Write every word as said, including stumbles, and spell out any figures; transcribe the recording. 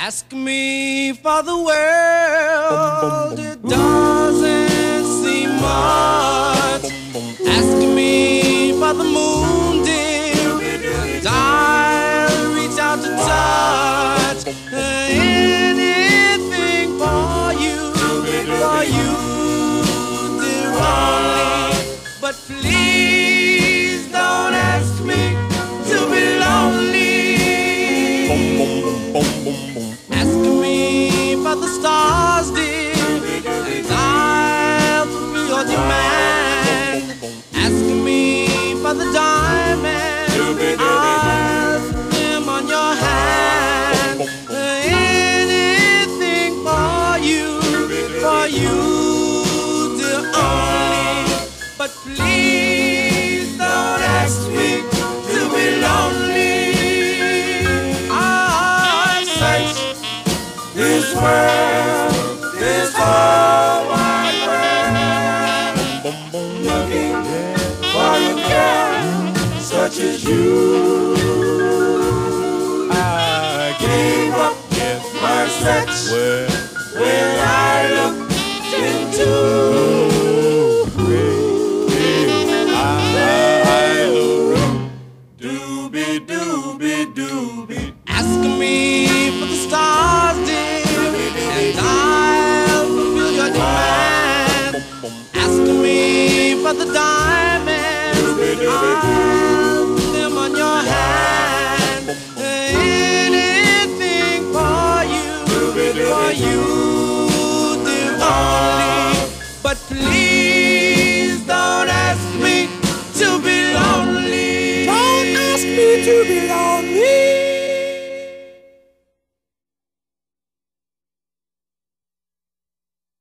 Ask me for the world, it doesn't seem much. Ask me for the moon, dear, and I'll reach out to touch anything for you, for you, dear, only. But please don't ask me to be lonely. Ask me for the stars, dear, and I'll fulfill your demand. Ask me for the diamonds, I'll put them on your hand. Anything for you, for you, dear, only. But please don't ask me to be lonely. This world, this whole wide world, looking for a girl such as you. I gave up my search when I looked into doobie doobie doobie. Ask me for the stars, dear, and I'll fulfill your demand. Ask me for the diamonds, I'll put them on your hand. Anything for you, for you, dear, only. But please don't ask me to be lonely. Don't ask me to be lonely.